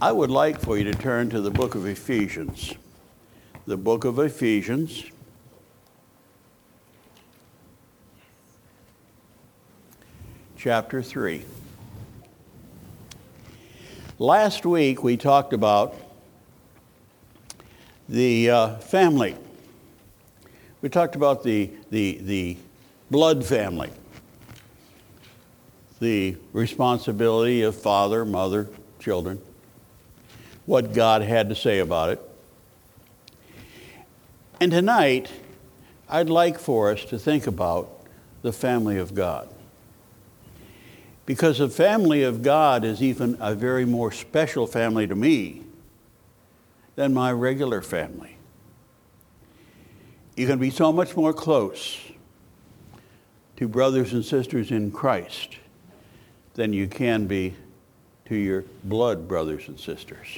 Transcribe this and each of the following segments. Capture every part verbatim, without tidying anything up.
I would like for you to turn to the book of Ephesians. The book of Ephesians. Chapter three. Last week we talked about the uh, family. We talked about the, the, the blood family. The responsibility of father, mother, children. What God had to say about it. And tonight, I'd like for us to think about the family of God. Because the family of God is even a very more special family to me than my regular family. You can be so much more close to brothers and sisters in Christ than you can be to your blood brothers and sisters.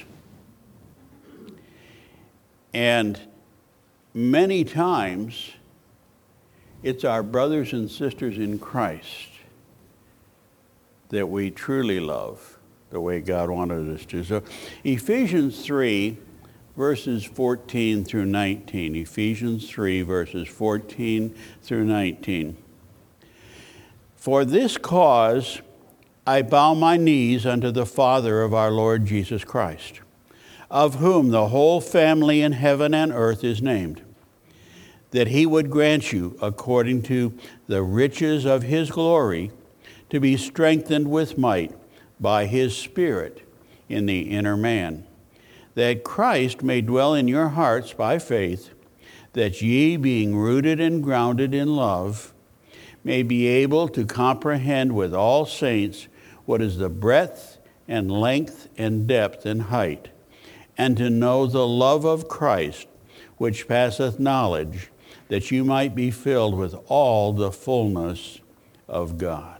And many times, it's our brothers and sisters in Christ that we truly love the way God wanted us to. So Ephesians three, verses fourteen through nineteen. Ephesians three, verses fourteen through nineteen. For this cause I bow my knees unto the Father of our Lord Jesus Christ, of whom the whole family in heaven and earth is named, that he would grant you, according to the riches of his glory, to be strengthened with might by his Spirit in the inner man, that Christ may dwell in your hearts by faith, that ye, being rooted and grounded in love, may be able to comprehend with all saints what is the breadth and length and depth and height, and to know the love of Christ, which passeth knowledge, that you might be filled with all the fullness of God.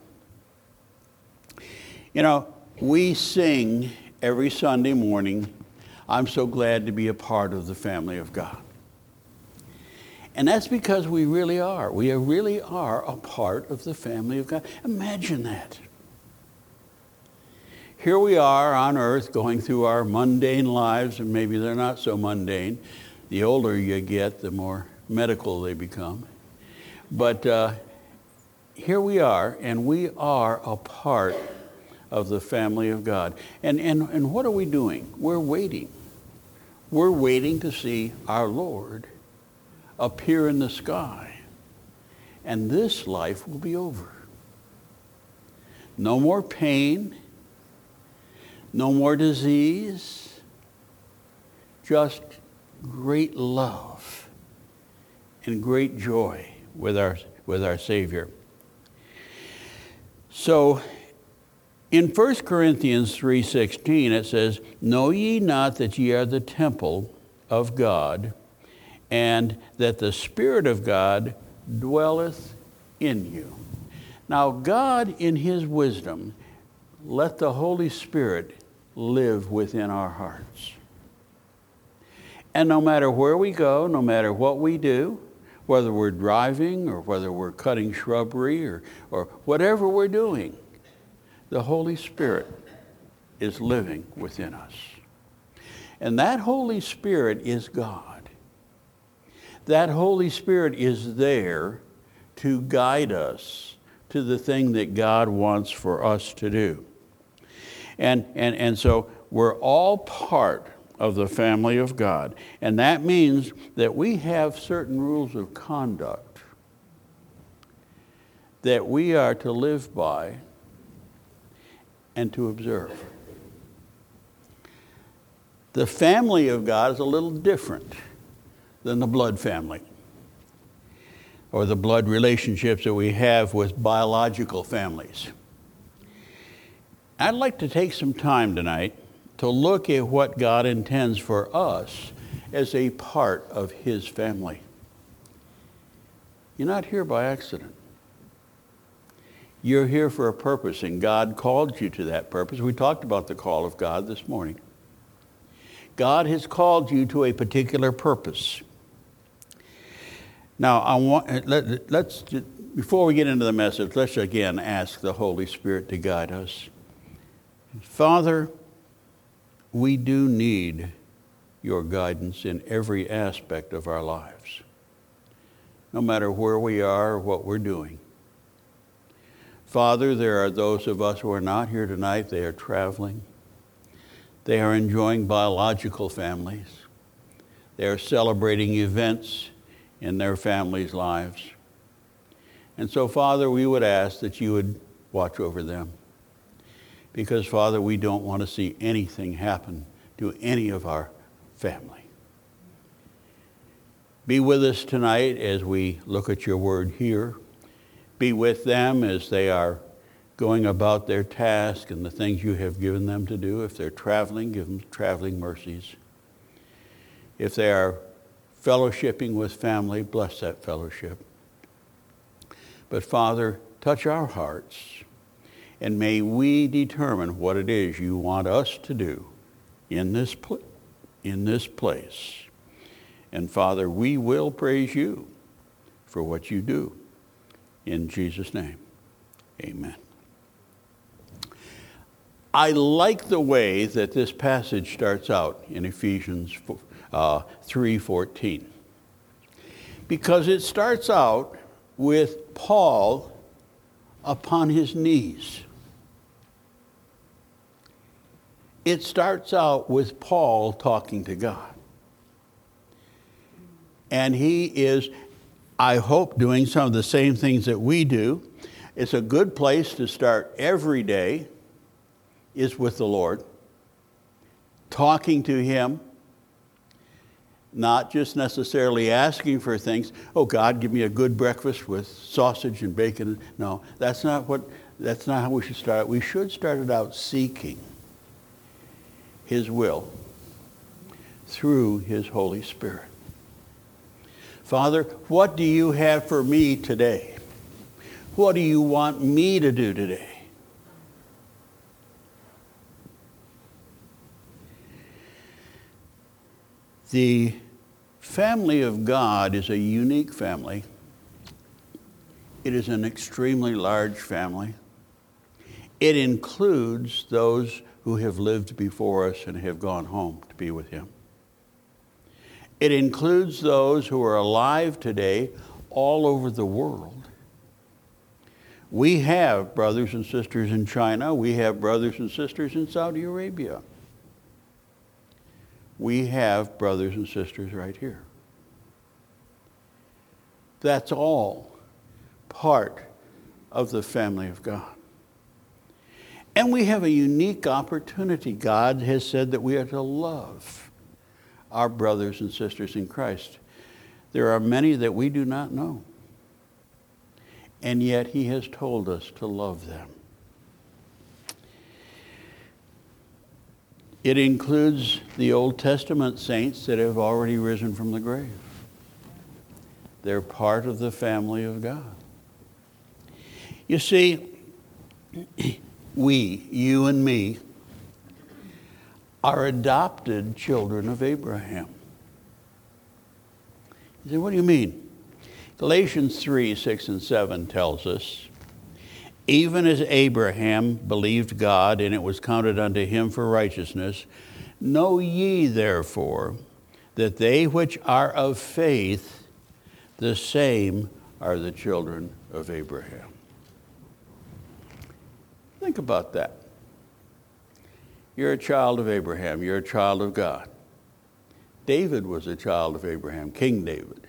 You know, we sing every Sunday morning, I'm so glad to be a part of the family of God. And that's because we really are. We really are a part of the family of God. Imagine that. Here we are on earth going through our mundane lives, and maybe they're not so mundane. The older you get, the more medical they become. But uh, here we are, and we are a part of the family of God. And, and, and what are we doing? We're waiting. We're waiting to see our Lord appear in the sky. And this life will be over. No more pain. No more disease, just great love and great joy with our, with our Savior. So in First Corinthians three sixteen, it says, know ye not that ye are the temple of God, and that the Spirit of God dwelleth in you. Now God, in his wisdom, let the Holy Spirit live within our hearts. And no matter where we go, no matter what we do, whether we're driving or whether we're cutting shrubbery or, or whatever we're doing, the Holy Spirit is living within us. And that Holy Spirit is God. That Holy Spirit is there to guide us to the thing that God wants for us to do. And, and, and so we're all part of the family of God. And that means that we have certain rules of conduct that we are to live by and to observe. The family of God is a little different than the blood family or the blood relationships that we have with biological families. I'd like to take some time tonight to look at what God intends for us as a part of his family. You're not here by accident. You're here for a purpose, and God called you to that purpose. We talked about the call of God this morning. God has called you to a particular purpose. Now, I want let, let's before we get into the message, let's again ask the Holy Spirit to guide us. Father, we do need your guidance in every aspect of our lives, no matter where we are or what we're doing. Father, there are those of us who are not here tonight. They are traveling. They are enjoying biological families. They are celebrating events in their families' lives. And so, Father, we would ask that you would watch over them. Because, Father, we don't want to see anything happen to any of our family. Be with us tonight as we look at your word here. Be with them as they are going about their task and the things you have given them to do. If they're traveling, give them traveling mercies. If they are fellowshipping with family, bless that fellowship. But Father, touch our hearts, and may we determine what it is you want us to do in this, pl- in this place. And Father, we will praise you for what you do. In Jesus' name, amen. I like the way that this passage starts out in Ephesians uh, three fourteen, because it starts out with Paul upon his knees. It starts out with Paul talking to God. And he is, I hope, doing some of the same things that we do. It's a good place to start every day is with the Lord, talking to him, not just necessarily asking for things. Oh, God, give me a good breakfast with sausage and bacon. No, that's not what. That's not how we should start. We should start it out seeking his will through his Holy Spirit. Father, what do you have for me today? What do you want me to do today? The family of God is a unique family. It is an extremely large family. It includes those who have lived before us and have gone home to be with him. It includes those who are alive today all over the world. We have brothers and sisters in China. We have brothers and sisters in Saudi Arabia. We have brothers and sisters right here. That's all part of the family of God. And we have a unique opportunity. God has said that we are to love our brothers and sisters in Christ. There are many that we do not know. And yet he has told us to love them. It includes the Old Testament saints that have already risen from the grave. They're part of the family of God. You see, we, you and me, are adopted children of Abraham. You say, what do you mean? Galatians three, six, and seven tells us, even as Abraham believed God, and it was counted unto him for righteousness, know ye therefore that they which are of faith, the same are the children of Abraham. Think about that. You're a child of Abraham. You're a child of God. David was a child of Abraham, King David.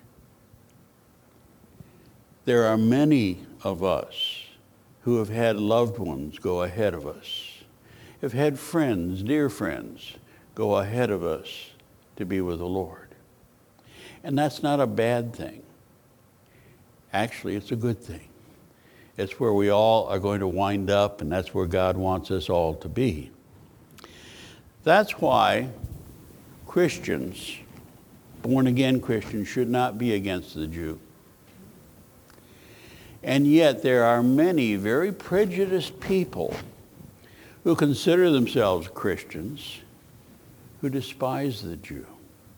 There are many of us who have had loved ones go ahead of us, have had friends, dear friends, go ahead of us to be with the Lord. And that's not a bad thing. Actually, it's a good thing. It's where we all are going to wind up, and that's where God wants us all to be. That's why Christians, born-again Christians, should not be against the Jew. And yet there are many very prejudiced people who consider themselves Christians who despise the Jew.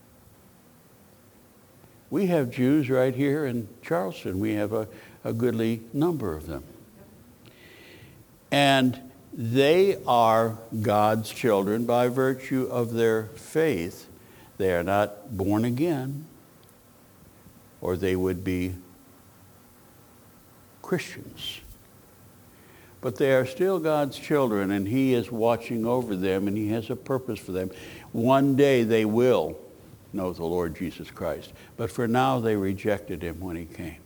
We have Jews right here in Charleston. We have a, a goodly number of them. And they are God's children by virtue of their faith. They are not born again, or they would be Christians. But they are still God's children, and He is watching over them, and He has a purpose for them. One day they will know the Lord Jesus Christ. But for now, they rejected Him when He came.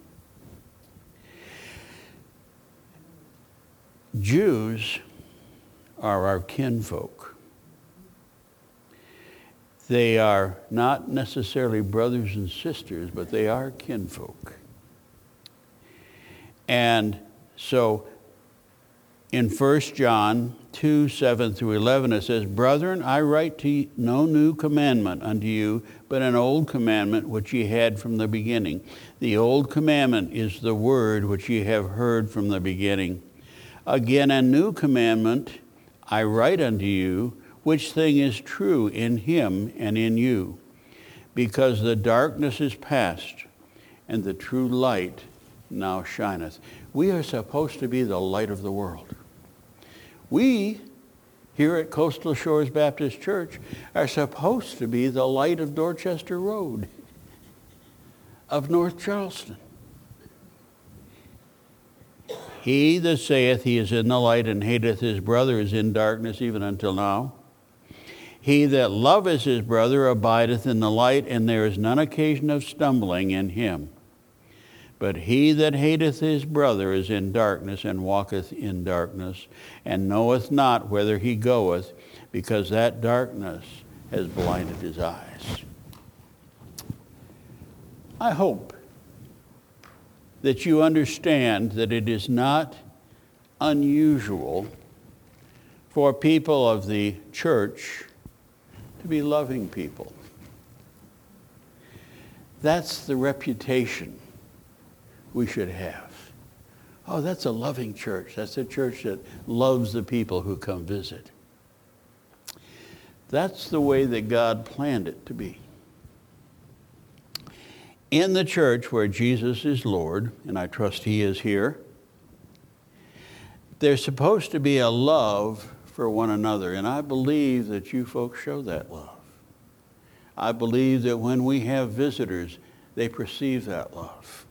Jews are our kinfolk. They are not necessarily brothers and sisters, but they are kinfolk. And so in First John two, seven through eleven, it says, Brethren, I write to you no new commandment unto you, but an old commandment which ye had from the beginning. The old commandment is the word which ye have heard from the beginning. Again, a new commandment I write unto you, which thing is true in Him and in you, because the darkness is past, and the true light now shineth. We are supposed to be the light of the world. We, here at Coastal Shores Baptist Church, are supposed to be the light of Dorchester Road, of North Charleston. He that saith he is in the light and hateth his brother is in darkness even until now. He that loveth his brother abideth in the light, and there is none occasion of stumbling in him. But he that hateth his brother is in darkness, and walketh in darkness, and knoweth not whither he goeth, because that darkness has blinded his eyes. I hope that you understand that it is not unusual for people of the church to be loving people. That's the reputation we should have. Oh, that's a loving church. That's a church that loves the people who come visit. That's the way that God planned it to be. In the church where Jesus is Lord, and I trust He is here, there's supposed to be a love for one another, and I believe that you folks show that love. I believe that when we have visitors, they perceive that love.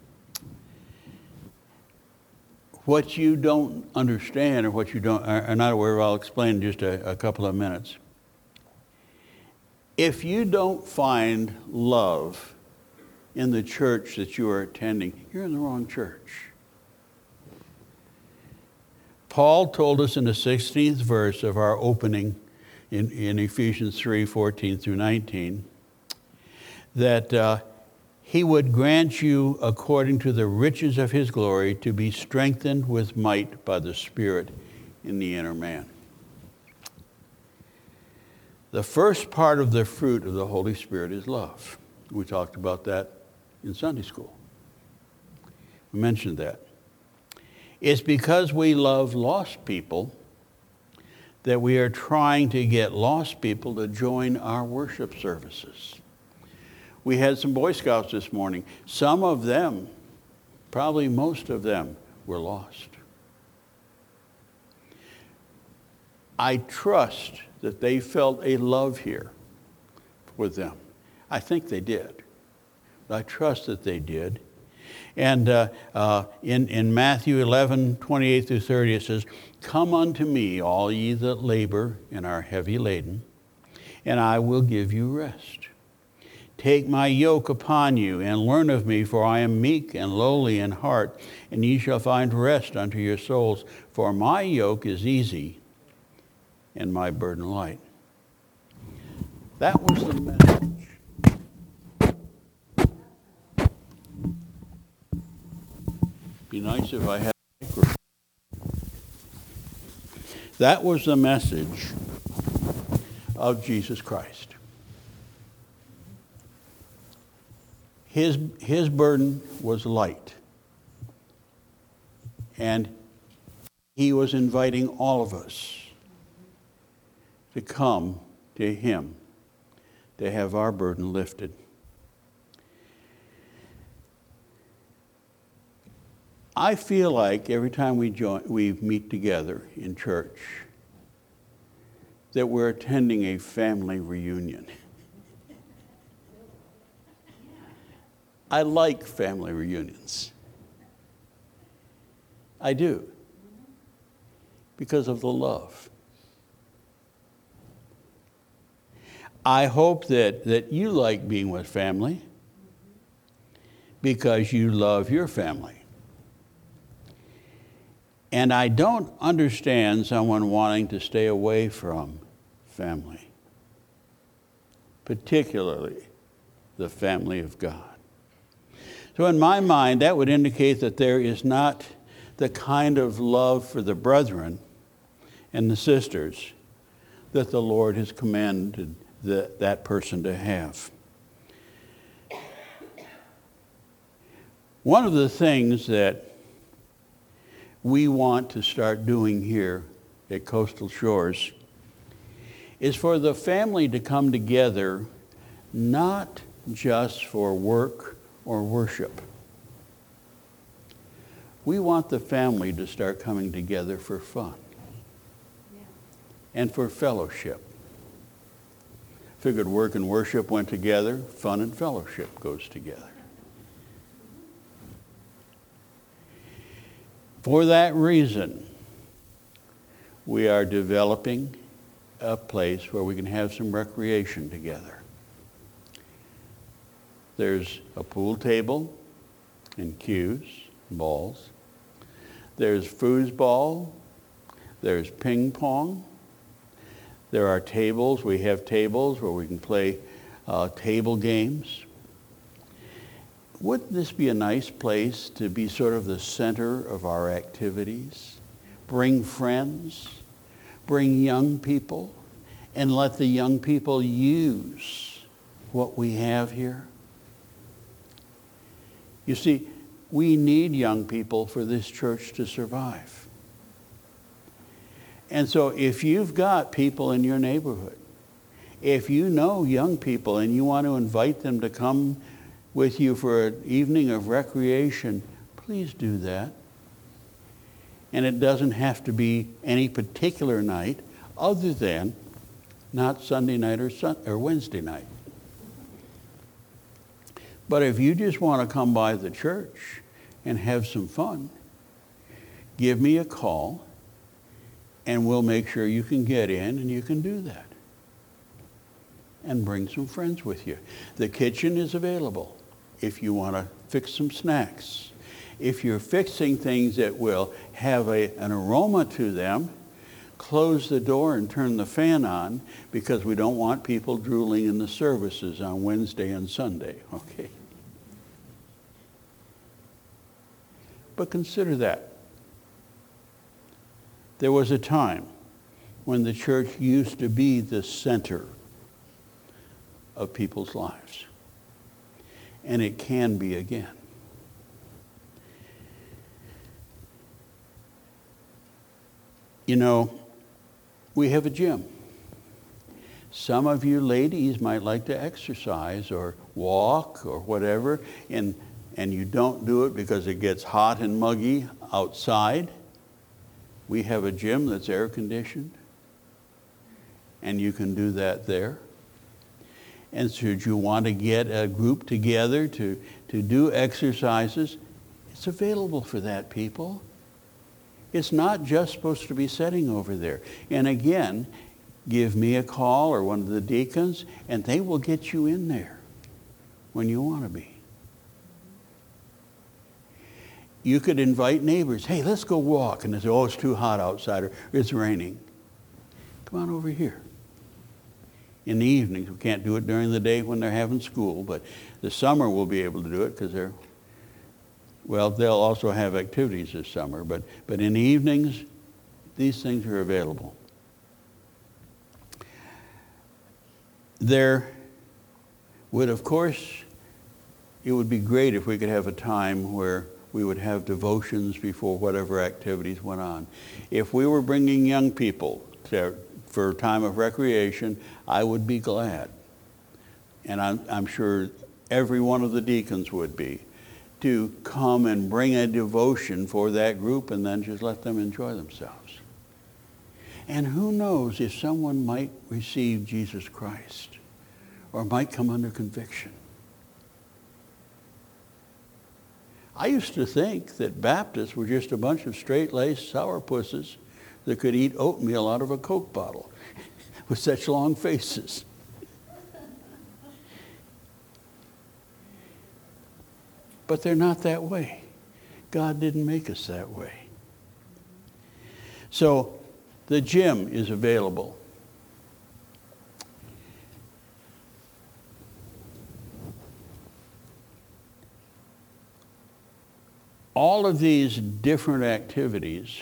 What you don't understand or what you don't are not aware of, I'll explain in just a, a couple of minutes. If you don't find love in the church that you are attending, you're in the wrong church. Paul told us in the sixteenth verse of our opening in, in Ephesians three, fourteen through nineteen, that uh, He would grant you, according to the riches of His glory, to be strengthened with might by the Spirit in the inner man. The first part of the fruit of the Holy Spirit is love. We talked about that in Sunday school. We mentioned that. It's because we love lost people that we are trying to get lost people to join our worship services. We had some Boy Scouts this morning. Some of them, probably most of them, were lost. I trust that they felt a love here with them. I think they did. I trust that they did. And uh, uh, in, in Matthew eleven, twenty-eight through thirty, it says, Come unto me, all ye that labor and are heavy laden, and I will give you rest. Take my yoke upon you, and learn of me, for I am meek and lowly in heart, and ye shall find rest unto your souls. For my yoke is easy, and my burden light. That was the message. Be nice if I had a microphone. That was the message of Jesus Christ. His, his burden was light. And He was inviting all of us to come to Him, to have our burden lifted. I feel like every time we join, we meet together in church, that we're attending a family reunion. I like family reunions. I do. Because of the love. I hope that, that you like being with family because you love your family. And I don't understand someone wanting to stay away from family, particularly the family of God. So in my mind, that would indicate that there is not the kind of love for the brethren and the sisters that the Lord has commanded the, that person to have. One of the things that we want to start doing here at Coastal Shores is for the family to come together, not just for work or worship. We want the family to start coming together for fun and for fellowship. Figured work and worship went together, fun and fellowship goes together. For that reason, we are developing a place where we can have some recreation together. There's a pool table and cues, balls. There's foosball. There's ping pong. There are tables. We have tables where we can play uh, table games. Wouldn't this be a nice place to be sort of the center of our activities? Bring friends, bring young people, and let the young people use what we have here. You see, we need young people for this church to survive. And so if you've got people in your neighborhood, if you know young people and you want to invite them to come with you for an evening of recreation, please do that. And it doesn't have to be any particular night other than not Sunday night or, sun- or Wednesday night. But if you just want to come by the church and have some fun, give me a call and we'll make sure you can get in and you can do that. And bring some friends with you. The kitchen is available if you want to fix some snacks. If you're fixing things that will have a, an aroma to them, close the door and turn the fan on because we don't want people drooling in the services on Wednesday and Sunday, okay? But consider that. There was a time when the church used to be the center of people's lives. And it can be again. You know, we have a gym. Some of you ladies might like to exercise or walk or whatever, and, and you don't do it because it gets hot and muggy outside. We have a gym that's air conditioned, and you can do that there. And should you want to get a group together to, to do exercises, it's available for that, people. It's not just supposed to be sitting over there. And again, give me a call or one of the deacons, and they will get you in there when you want to be. You could invite neighbors. Hey, let's go walk. And they say, oh, it's too hot outside, or it's raining. Come on over here. In the evenings, we can't do it during the day when they're having school, but the summer we'll be able to do it because they're, well, they'll also have activities this summer, but, but in the evenings, these things are available. There would, of course, it would be great if we could have a time where we would have devotions before whatever activities went on. If we were bringing young people to, for a time of recreation, I would be glad. And I'm, I'm sure every one of the deacons would be, to come and bring a devotion for that group and then just let them enjoy themselves. And who knows if someone might receive Jesus Christ or might come under conviction. I used to think that Baptists were just a bunch of straight-laced sourpusses that could eat oatmeal out of a Coke bottle with such long faces. But they're not that way. God didn't make us that way. So the gym is available. All of these different activities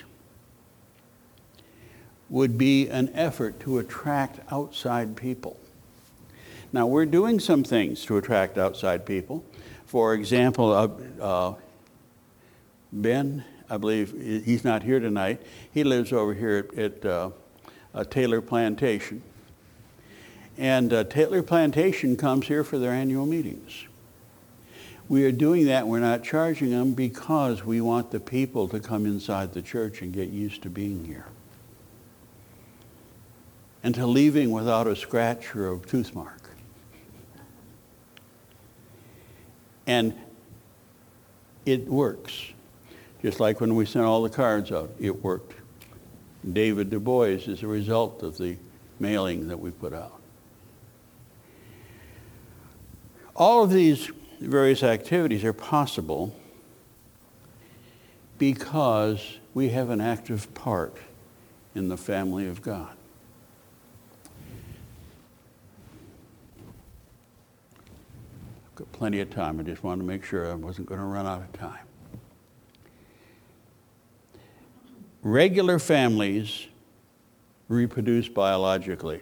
would be an effort to attract outside people. Now, we're doing some things to attract outside people. For example, uh, uh, Ben, I believe he's not here tonight. He lives over here at, at uh, uh, Taylor Plantation. And uh, Taylor Plantation comes here for their annual meetings. We are doing that. We're not charging them because we want the people to come inside the church and get used to being here. And to leaving without a scratch or a tooth mark. And it works. Just like when we sent all the cards out, it worked. David Du Bois is a result of the mailing that we put out. All of these various activities are possible because we have an active part in the family of God. I've got plenty of time. I just wanted to make sure I wasn't going to run out of time. Regular families reproduce biologically.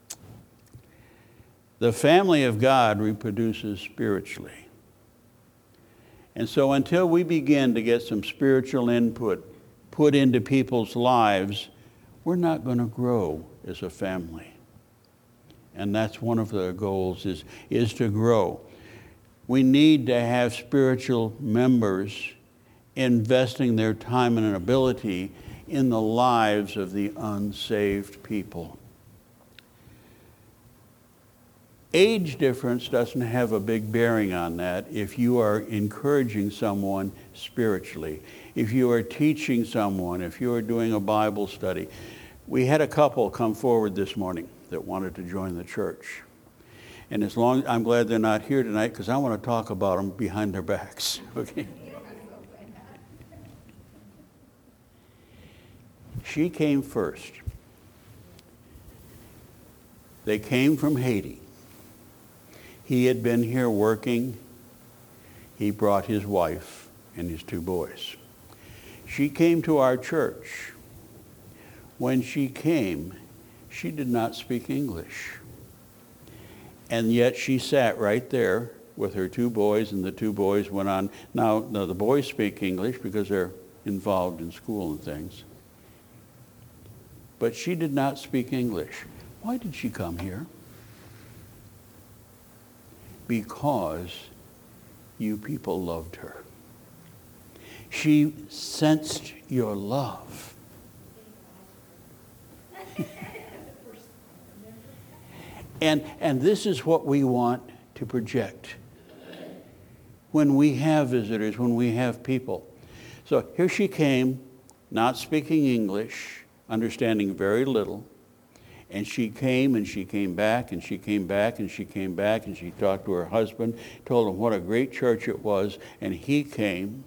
The family of God reproduces spiritually. And so until we begin to get some spiritual input put into people's lives, we're not going to grow as a family. And that's one of the goals is, is to grow. We need to have spiritual members investing their time and ability in the lives of the unsaved people. Age difference doesn't have a big bearing on that if you are encouraging someone spiritually, if you are teaching someone, if you are doing a Bible study. We had a couple come forward this morning that wanted to join the church. And as long, I'm glad they're not here tonight because I want to talk about them behind their backs. Okay. She came first. They came from Haiti. He had been here working. He brought his wife and his two boys. She came to our church. When she came, she did not speak English. And yet she sat right there with her two boys, and the two boys went on. Now, now the boys speak English because they're involved in school and things. But she did not speak English. Why did she come here? Because you people loved her. She sensed your love. and, and this is what we want to project when we have visitors, when we have people. So here she came, not speaking English, understanding very little. And she came and she came back and she came back and she came back and she talked to her husband, told him what a great church it was, and he came.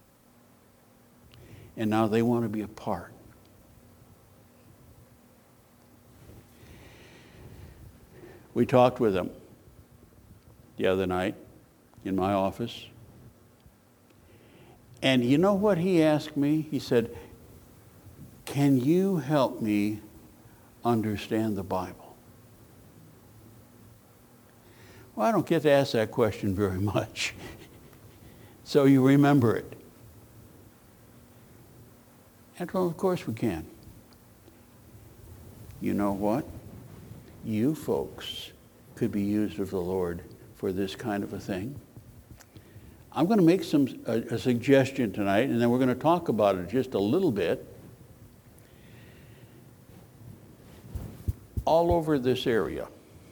And now they want to be a part. We talked with him the other night in my office. And you know what he asked me? He said, "Can you help me understand the Bible?" Well, I don't get to ask that question very much. So you remember it. And well, of course we can. You know what? You folks could be used of the Lord for this kind of a thing. I'm going to make some a, a suggestion tonight, and then we're going to talk about it just a little bit. All over this area,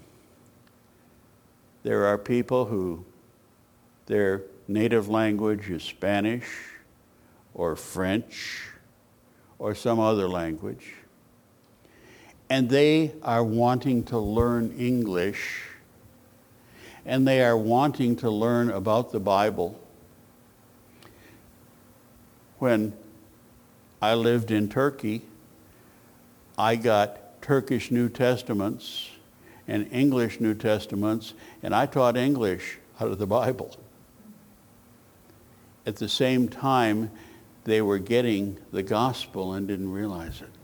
there are people who their native language is Spanish or French or some other language, and they are wanting to learn English, and they are wanting to learn about the Bible. When I lived in Turkey, I got Turkish New Testaments and English New Testaments, and I taught English out of the Bible. At the same time, they were getting the gospel and didn't realize it.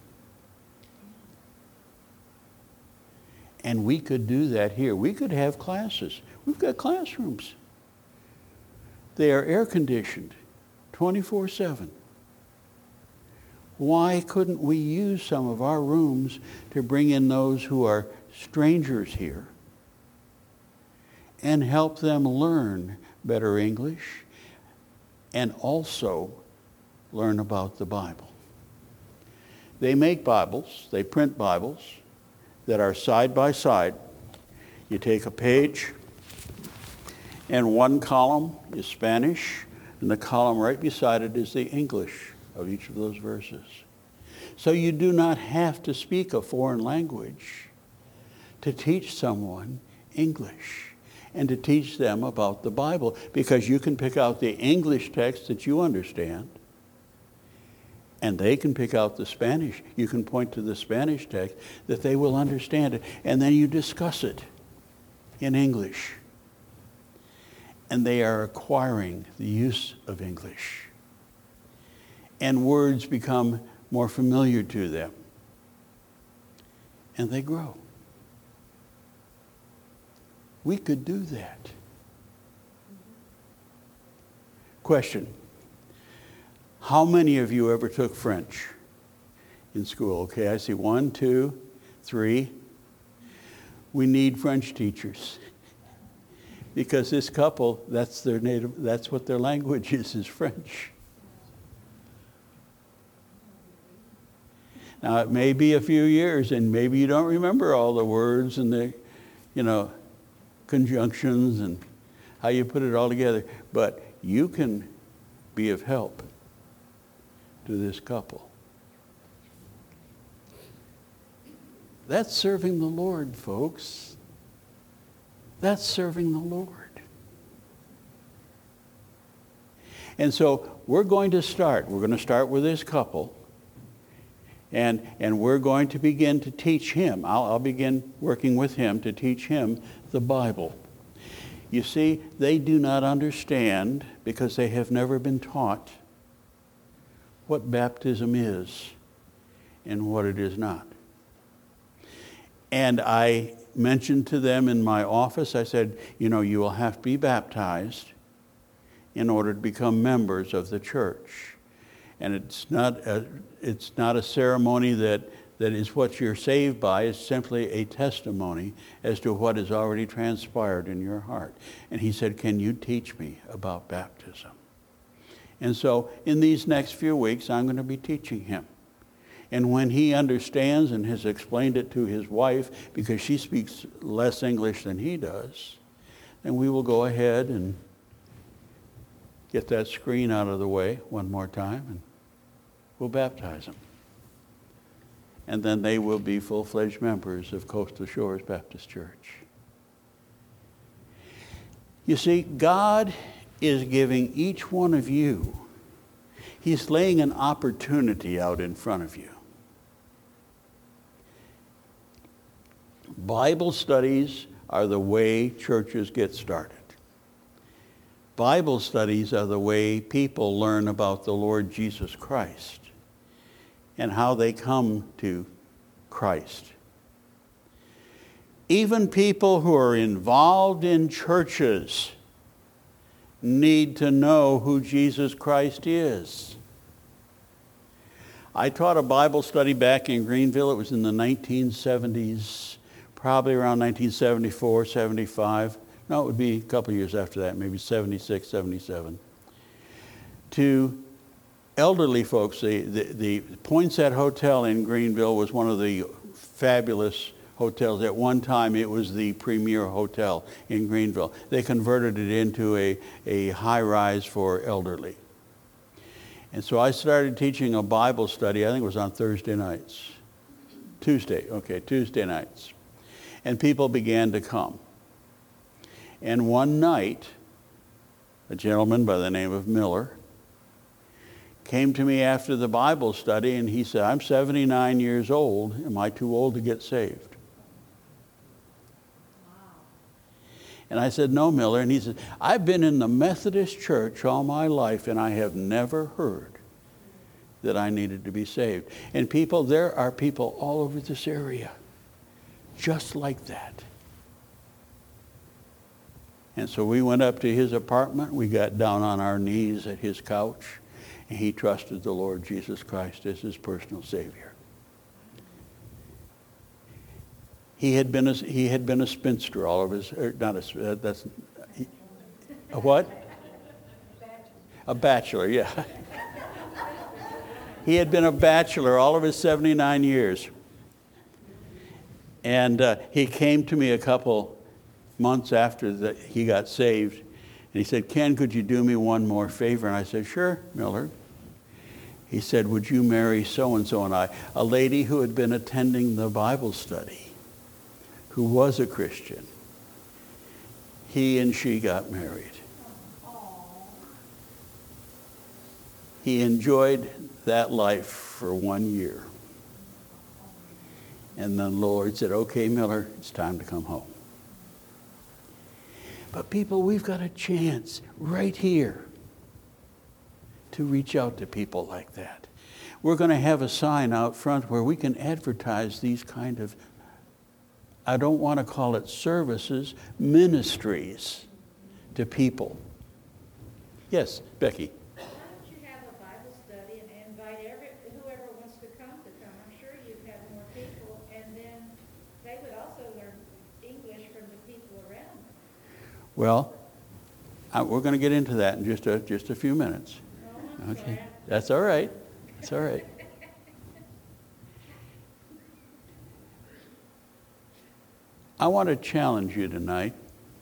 And we could do that here. We could have classes. We've got classrooms. They are air conditioned twenty-four seven. Why couldn't we use some of our rooms to bring in those who are strangers here and help them learn better English and also learn about the Bible? They make Bibles, they print Bibles that are side by side. You take a page, and one column is Spanish, and the column right beside it is the English of each of those verses. So you do not have to speak a foreign language to teach someone English and to teach them about the Bible, because you can pick out the English text that you understand, and they can pick out the Spanish. You can point to the Spanish text that they will understand it, and then you discuss it in English. And they are acquiring the use of English. And words become more familiar to them. And they grow. We could do that. Question. How many of you ever took French in school? Okay, I see one, two, three. We need French teachers. Because this couple, that's their native, that's what their language is, is French. Now, it may be a few years, and maybe you don't remember all the words and the, you know, conjunctions and how you put it all together, but you can be of help to this couple. That's serving the Lord, folks. That's serving the Lord. And so we're going to start. We're going to start with this couple. And, and we're going to begin to teach him. I'll, I'll begin working with him to teach him the Bible. You see, they do not understand, because they have never been taught, what baptism is and what it is not. And I mentioned to them in my office, I said, you know, you will have to be baptized in order to become members of the church. And it's not a, it's not a ceremony that, that is what you're saved by. It's simply a testimony as to what has already transpired in your heart. And he said, can you teach me about baptism? And so in these next few weeks, I'm going to be teaching him. And when he understands and has explained it to his wife, because she speaks less English than he does, then we will go ahead and get that screen out of the way one more time, and we'll baptize them. And then they will be full-fledged members of Coastal Shores Baptist Church. You see, God is giving each one of you, he's laying an opportunity out in front of you. Bible studies are the way churches get started. Bible studies are the way people learn about the Lord Jesus Christ and how they come to Christ. Even people who are involved in churches need to know who Jesus Christ is. I taught a Bible study back in Greenville. It was in the nineteen seventies, probably around nineteen seventy-four, seventy-five, no, it would be a couple of years after that, maybe seventy-six, seventy-seven, to elderly folks. The, the, the Poinsett Hotel in Greenville was one of the fabulous hotels. At one time, it was the premier hotel in Greenville. They converted it into a, a high-rise for elderly. And so I started teaching a Bible study. I think it was on Thursday nights. Tuesday, okay, Tuesday nights. And people began to come. And one night, a gentleman by the name of Miller came to me after the Bible study, and he said, I'm seventy-nine years old. Am I too old to get saved? And I said, no, Miller. And he said, I've been in the Methodist church all my life, and I have never heard that I needed to be saved. And people, there are people all over this area just like that. And so we went up to his apartment. We got down on our knees at his couch, and he trusted the Lord Jesus Christ as his personal Savior. He had been a, he had been a spinster all of his, or not a, uh, that's, he, a what? A bachelor, yeah. He had been a bachelor all of his seventy-nine years. And uh, he came to me a couple months after that he got saved. And he said, Ken, could you do me one more favor? And I said, sure, Miller. He said, would you marry so-and-so and I? A lady who had been attending the Bible study, who was a Christian. He and she got married. He enjoyed that life for one year. And then the Lord said, okay, Miller, it's time to come home. But people, we've got a chance right here to reach out to people like that. We're going to have a sign out front where we can advertise these kind of, I don't want to call it services, ministries to people. Yes, Becky. Why don't you have a Bible study and invite every, whoever wants to come to come? I'm sure you'd have more people, and then they would also learn English from the people around them. Well, I, we're going to get into that in just a, just a few minutes. Oh, Okay, sorry. that's all right. That's all right. I want to challenge you tonight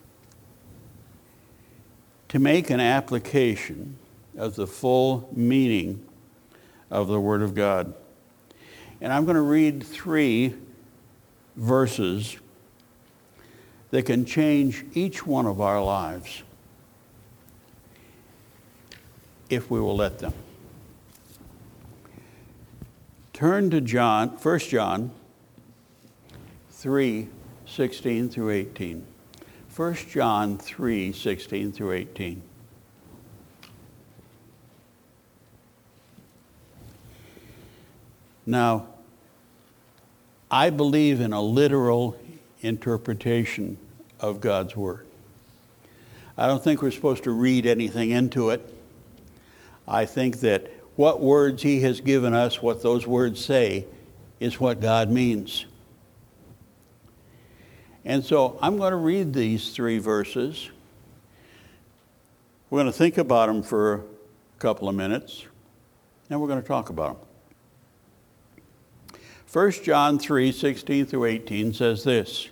to make an application of the full meaning of the Word of God. And I'm going to read three verses that can change each one of our lives if we will let them. Turn to John, First John three, sixteen through eighteen. First John three, sixteen through eighteen. Now, I believe in a literal interpretation of God's Word. I don't think we're supposed to read anything into it. I think that what words He has given us, what those words say, is what God means. And so I'm going to read these three verses. We're going to think about them for a couple of minutes, and we're going to talk about them. First John three, sixteen through eighteen says this,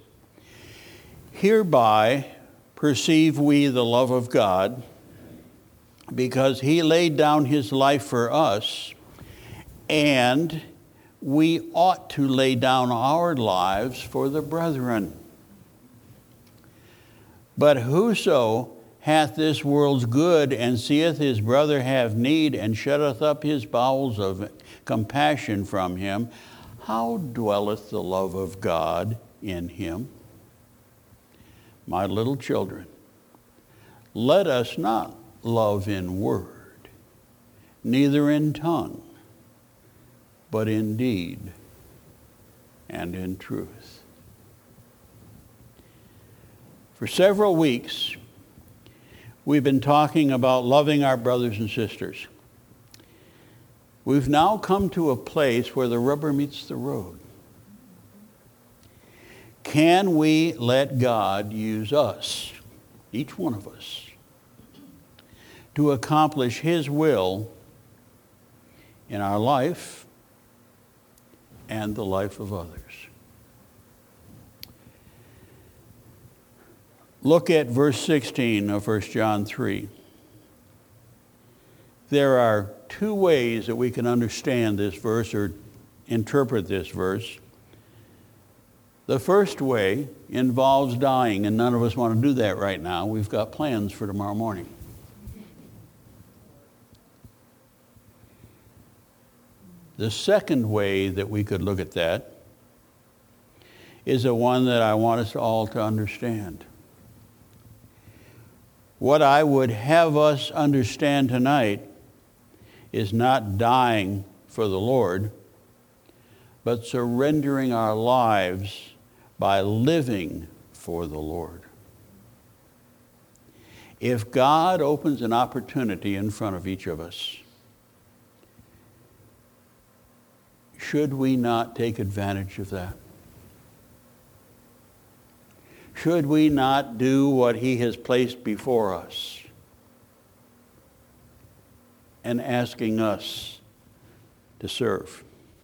hereby perceive we the love of God, because He laid down His life for us, and we ought to lay down our lives for the brethren. But whoso hath this world's good, and seeth his brother have need, and shutteth up his bowels of compassion from him, how dwelleth the love of God in him? My little children, let us not love in word, neither in tongue, but in deed and in truth. For several weeks, we've been talking about loving our brothers and sisters. We've now come to a place where the rubber meets the road. Can we let God use us each one of us, to accomplish His will in our life and the life of others. Look at verse sixteen of First John three. There are two ways that we can understand this verse or interpret this verse. The first way involves dying, and none of us want to do that right now. We've got plans for tomorrow morning. The second way that we could look at that is the one that I want us all to understand. What I would have us understand tonight is not dying for the Lord, but surrendering our lives by living for the Lord. If God opens an opportunity in front of each of us, should we not take advantage of that? Should we not do what He has placed before us and asking us to serve?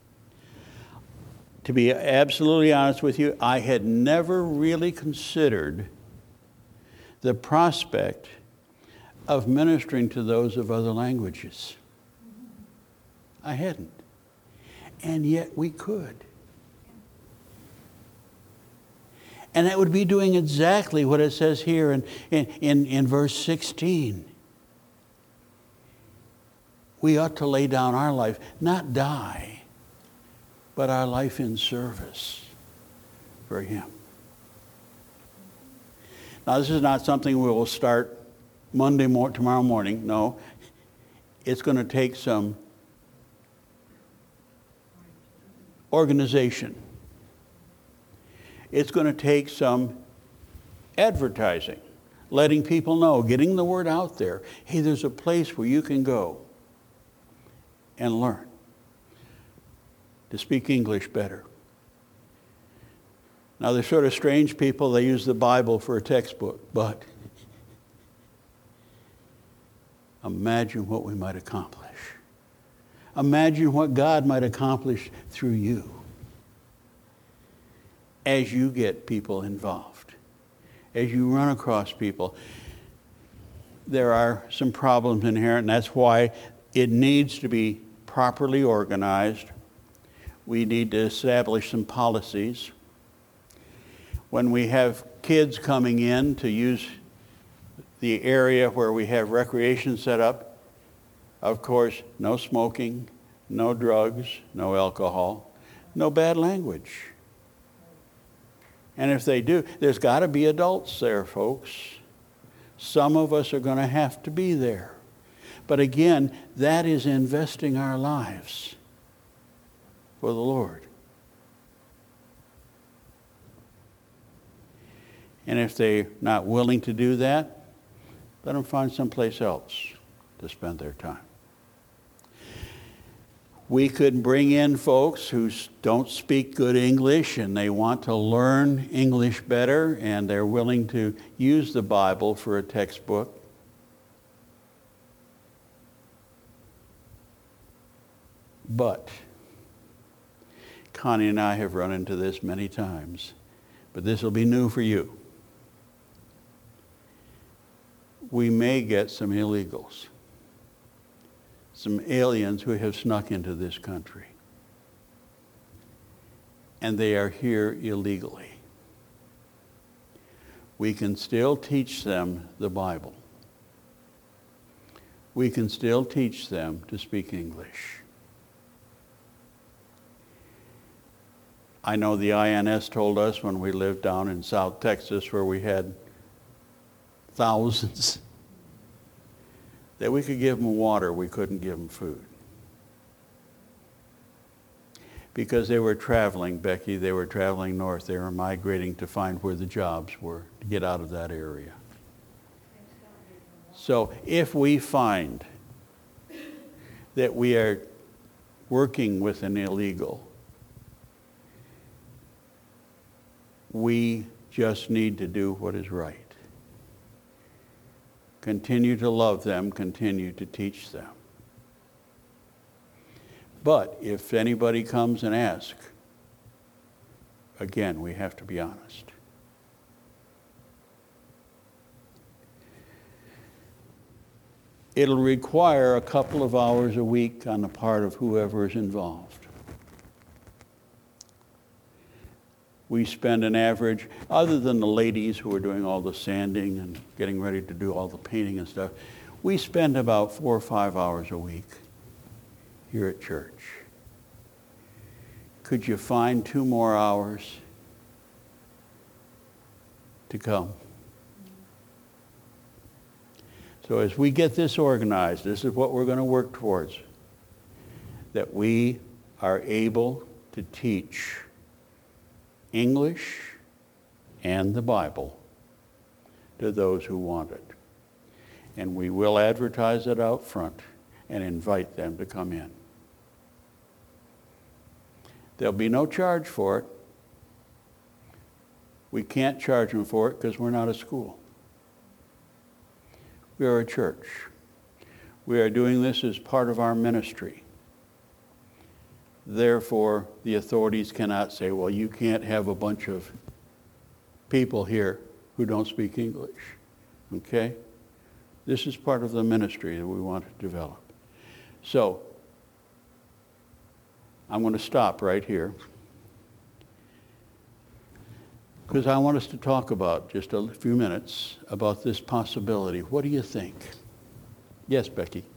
To be absolutely honest with you, I had never really considered the prospect of ministering to those of other languages. I hadn't. And yet we could. And that would be doing exactly what it says here in, in, in, in verse sixteen. We ought to lay down our life, not die, but our life in service for Him. Now, this is not something we will start Monday mor- tomorrow morning. No, it's going to take some organization. It's going to take some advertising, letting people know, getting the word out there. Hey, there's a place where you can go and learn to speak English better. Now, they're sort of strange people. They use the Bible for a textbook, but imagine what we might accomplish. Imagine what God might accomplish through you as you get people involved, as you run across people. There are some problems inherent, and that's why it needs to be properly organized. We need to establish some policies. When we have kids coming in to use the area where we have recreation set up, of course, no smoking, no drugs, no alcohol, no bad language. And if they do, there's got to be adults there, folks. Some of us are going to have to be there. But again, that is investing our lives for the Lord. And if they're not willing to do that, let them find someplace else to spend their time. We could bring in folks who don't speak good English and they want to learn English better and they're willing to use the Bible for a textbook. But Connie and I have run into this many times, but this will be new for you. We may get some illegals, some aliens who have snuck into this country. And they are here illegally. We can still teach them the Bible. We can still teach them to speak English. I know the I N S told us when we lived down in South Texas where we had thousands that we could give them water, we couldn't give them food. Because they were traveling, Becky, they were traveling north. They were migrating to find where the jobs were, to get out of that area. So if we find that we are working with an illegal, we just need to do what is right. continue to love them, continue to teach them. But if anybody comes and asks, again, we have to be honest. It'll require a couple of hours a week on the part of whoever is involved. We spend an average, other than the ladies who are doing all the sanding and getting ready to do all the painting and stuff, we spend about four or five hours a week here at church. Could you find two more hours to come? So as we get this organized, this is what we're going to work towards, that we are able to teach English and the Bible to those who want it. And we will advertise it out front and invite them to come in. There'll be no charge for it. We can't charge them for it because we're not a school. We are a church. We are doing this as part of our ministry. Therefore, the authorities cannot say, well, you can't have a bunch of people here who don't speak English. Okay? This is part of the ministry that we want to develop. So, I'm going to stop right here because I want us to talk about, just a few minutes, about this possibility. What do you think? Yes, Becky?